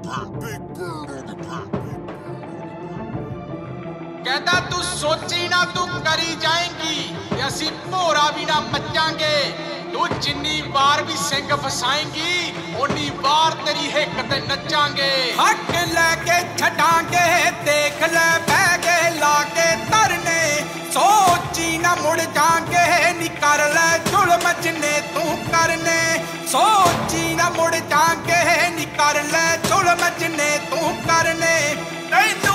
कहता तू सोची ना तू करी जाएंगी ते असी भोरा भी ना मचांगे। तू जिन्नी बार भी सिंग फसाएंगी उन्नी बार तेरी हिक ते नचांगे। हक लेके छटांगे देख ले बैगे लाके तरने सोची ना मुड़ जांगे नी कर ले जुल्म जिन्ने तू करने। सोची ना मुड़ जांगे नी कर ले जुल्म जिन्ने तू करने।